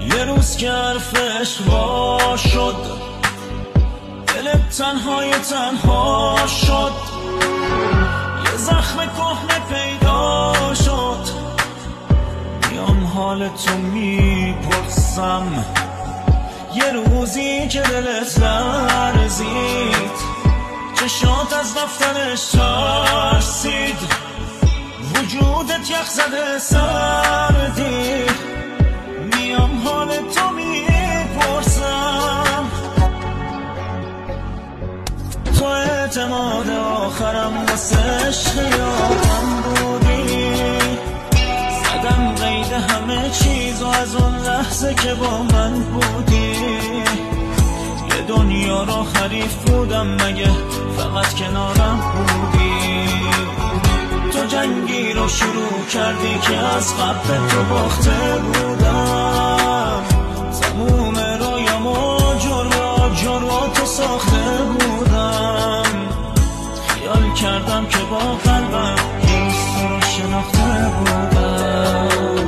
یه روز که حرفش وا شد، دلت تنها شد، یه زخم کهنه پیدا شد. میام حالتو میپرسم، یه روزی که دلت لرزید، چشات از رفتنش ترسید، وجودت یخ زده سردید. میام حالتو میپرسم، تو اعتماد آخرم واسه عشق یادم بودی. زدم قید همه چیز و از اون لحظه که با من بودی، یه دنیا رو حریف بودم مگه فقط کنارم بودی. تو جنگی رو شروع کردی که از قبل تو باخته بودم. تموم رویام و جروا تو ساخته بودم. خیال کردم که با قلبم یه روز تو رو شناخته بودم.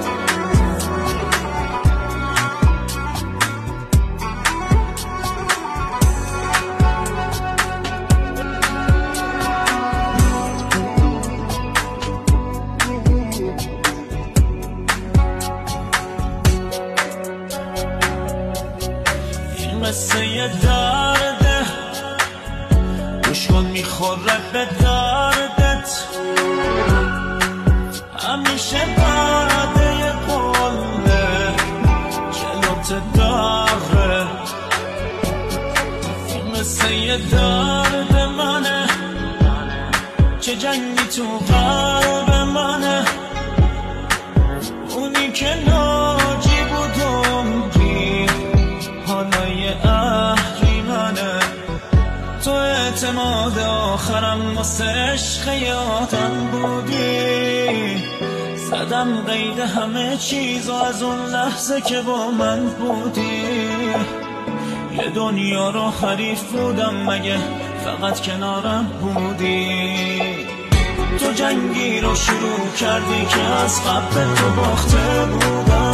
قصه یه درده، گوش کن میخوره به دردت. همیشه بعد یه قله جلوت داره. این قصه یه درد منه، چه جنگی تو قلب منه. اونی که ناجی بود عمری، حالا یه اهریمنه. تو اعتماد آخرم واسه عشق یادم بودی. زدم قید همه چیز و از اون لحظه که با من بودی، یه دنیا رو حریف بودم مگه فقط کنارم بودی. تو جنگی رو شروع کردی که از قبل تو باخته بودم.